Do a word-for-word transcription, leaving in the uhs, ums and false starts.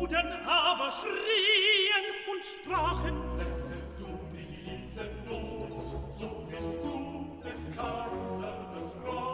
Juden aber schrien und sprachen: Lässest du die Geliebten los, so bist du des Kaisers Frau.